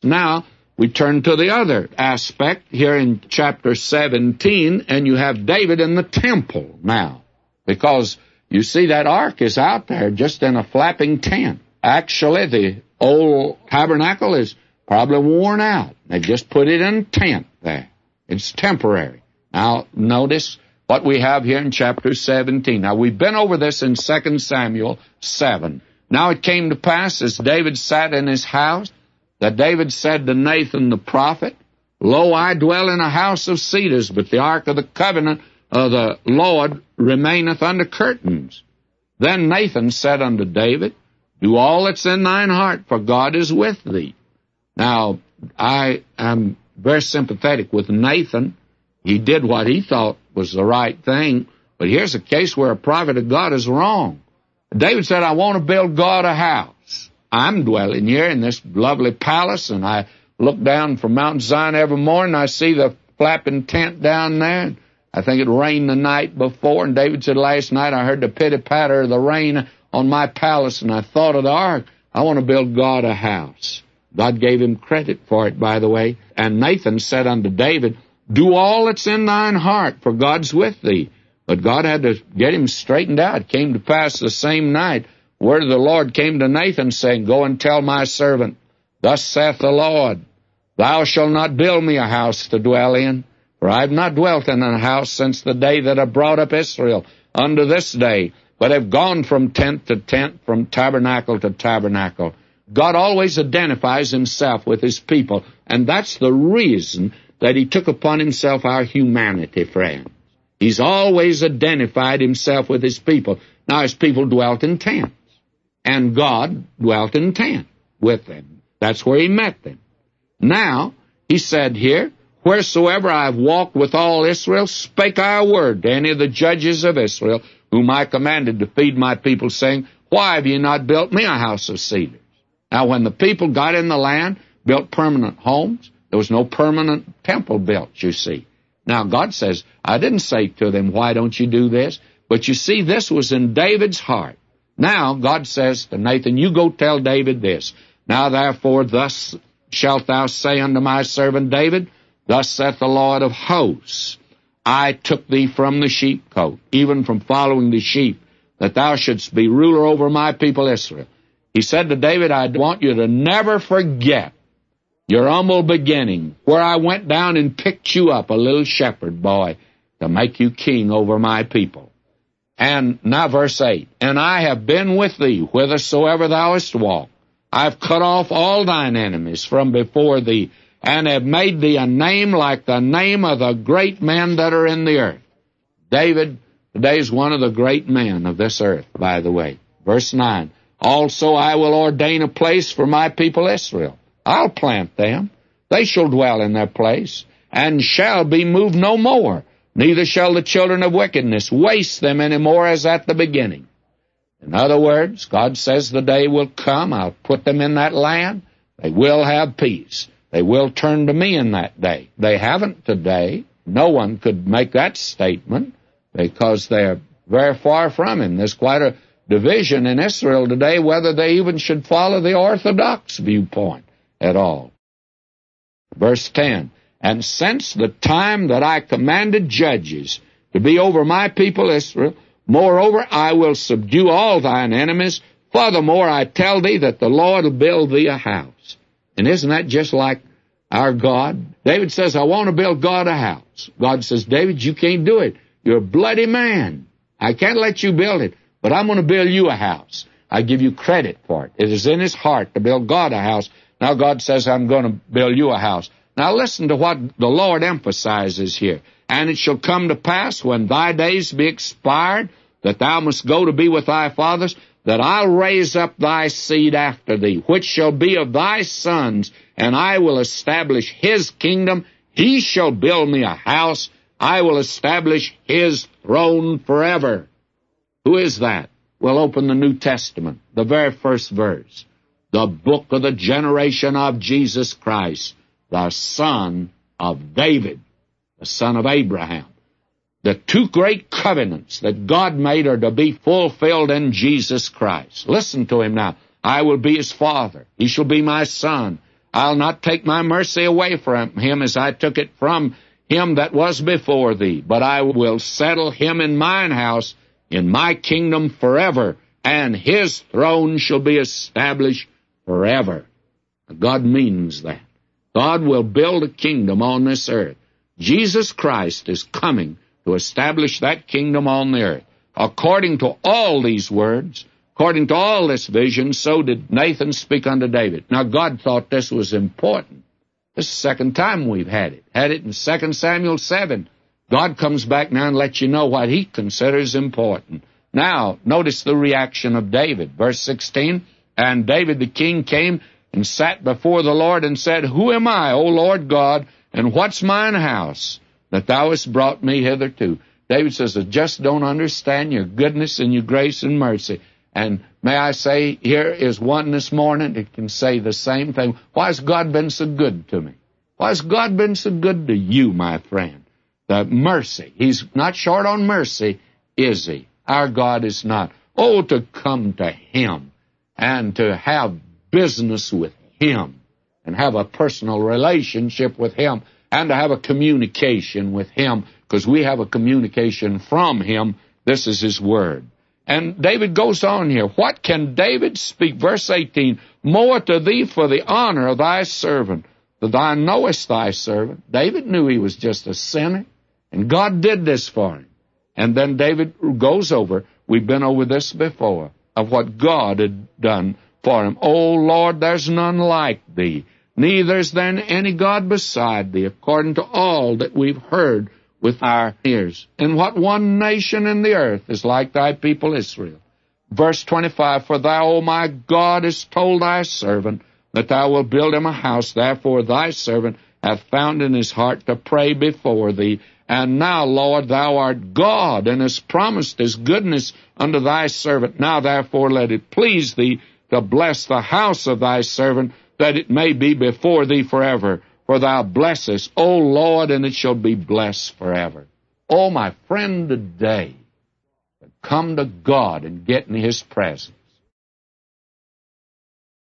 Now, we turn to the other aspect here in chapter 17, and you have David in the temple now, because you see that ark is out there just in a flapping tent. Actually, the old tabernacle is probably worn out. They just put it in a tent there. It's temporary. Now, notice what we have here in chapter 17. Now, we've been over this in 2 Samuel 7. Now it came to pass, as David sat in his house, that David said to Nathan the prophet, Lo, I dwell in a house of cedars, but the ark of the covenant of the Lord remaineth under curtains. Then Nathan said unto David, Do all that's in thine heart, for God is with thee. Now, I am very sympathetic with Nathan. He did what he thought was the right thing, but here's a case where a prophet of God is wrong. David said, I want to build God a house. I'm dwelling here in this lovely palace, and I look down from Mount Zion every morning. I see the flapping tent down there. I think it rained the night before, and David said, last night I heard the pitter-patter of the rain on my palace, and I thought of the ark. I want to build God a house. God gave him credit for it, by the way. And Nathan said unto David, Do all that's in thine heart, for God's with thee. But God had to get him straightened out. It came to pass the same night, word of the Lord came to Nathan, saying, Go and tell my servant, Thus saith the Lord, Thou shalt not build me a house to dwell in, for I have not dwelt in a house since the day that I brought up Israel unto this day, but have gone from tent to tent, from tabernacle to tabernacle. God always identifies himself with his people, and that's the reason that he took upon himself our humanity, friends. He's always identified himself with his people. Now, his people dwelt in tents, and God dwelt in tents with them. That's where he met them. Now, he said here, Wheresoever I have walked with all Israel, spake I a word to any of the judges of Israel, whom I commanded to feed my people, saying, Why have ye not built me a house of cedars? Now, when the people got in the land, built permanent homes, there was no permanent temple built, you see. Now, God says, I didn't say to them, Why don't you do this? But you see, this was in David's heart. Now, God says to Nathan, You go tell David this. Now, therefore, thus shalt thou say unto my servant David, Thus saith the Lord of hosts, I took thee from the sheepcote, even from following the sheep, that thou shouldst be ruler over my people Israel. He said to David, I want you to never forget your humble beginning, where I went down and picked you up, a little shepherd boy, to make you king over my people. And now verse 8, And I have been with thee whithersoever thou hast walked. I have cut off all thine enemies from before thee, and have made thee a name like the name of the great men that are in the earth. David today is one of the great men of this earth, by the way. Verse 9, Also I will ordain a place for my people Israel. I'll plant them. They shall dwell in their place, and shall be moved no more. Neither shall the children of wickedness waste them any more as at the beginning. In other words, God says the day will come, I'll put them in that land. They will have peace. They will turn to me in that day. They haven't today. No one could make that statement because they're very far from him. There's quite a division in Israel today whether they even should follow the Orthodox viewpoint at all. Verse 10, And since the time that I commanded judges to be over my people Israel, moreover I will subdue all thine enemies. Furthermore, I tell thee that the Lord will build thee a house. And isn't that just like our God? David says, I want to build God a house. God says, David, you can't do it. You're a bloody man. I can't let you build it, but I'm going to build you a house. I give you credit for it. It is in his heart to build God a house. Now God says, I'm going to build you a house. Now listen to what the Lord emphasizes here. And it shall come to pass, when thy days be expired, that thou must go to be with thy fathers, that I'll raise up thy seed after thee, which shall be of thy sons, and I will establish his kingdom. He shall build me a house. I will establish his throne forever. Who is that? We'll open the New Testament, the very first verse. The book of the generation of Jesus Christ, the son of David, the son of Abraham. The two great covenants that God made are to be fulfilled in Jesus Christ. Listen to him now. I will be his father. He shall be my son. I'll not take my mercy away from him as I took it from him that was before thee, but I will settle him in mine house, in my kingdom forever, and his throne shall be established forever. God means that. God will build a kingdom on this earth. Jesus Christ is coming to establish that kingdom on the earth. According to all these words, according to all this vision, so did Nathan speak unto David. Now, God thought this was important. This is the second time we've had it. Had it in 2 Samuel 7. God comes back now and lets you know what he considers important. Now, notice the reaction of David. Verse 16, and David the king came and sat before the Lord and said, Who am I, O Lord God, and what's mine house, that thou hast brought me hitherto? David says, I just don't understand your goodness and your grace and mercy. And may I say, here is one this morning that can say the same thing. Why has God been so good to me? Why has God been so good to you, my friend? The mercy. He's not short on mercy, is he? Our God is not. Oh, to come to him and to have business with him and have a personal relationship with him and to have a communication with him, because we have a communication from him. This is his word. And David goes on here. What can David speak? Verse 18, more to thee for the honor of thy servant, that thou knowest thy servant. David knew he was just a sinner, and God did this for him. And then David goes over, we've been over this before, of what God had done for him. O Lord, there's none like thee, neither is there any God beside thee, according to all that we've heard with our ears. And what one nation in the earth is like thy people Israel? Verse 25, for thou, O my God, hast told thy servant that thou wilt build him a house. Therefore thy servant hath found in his heart to pray before thee. And now, Lord, thou art God, and hast promised his goodness unto thy servant. Now, therefore, let it please thee to bless the house of thy servant, that it may be before thee forever. For thou blessest, O Lord, and it shall be blessed forever. Oh, my friend, today, come to God and get in his presence.